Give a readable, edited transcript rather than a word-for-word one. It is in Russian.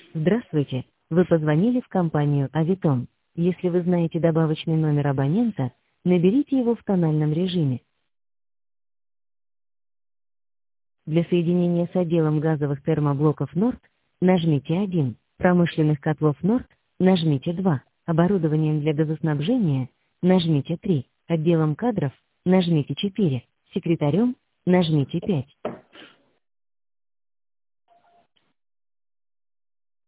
Здравствуйте, вы позвонили в компанию «Авитон». Если вы знаете добавочный номер абонента, наберите его в тональном режиме. Для соединения с отделом газовых термоблоков «Норд» нажмите 1, промышленных котлов «Норд» нажмите 2, оборудованием для газоснабжения нажмите 3, отделом кадров нажмите 4, секретарем нажмите 5.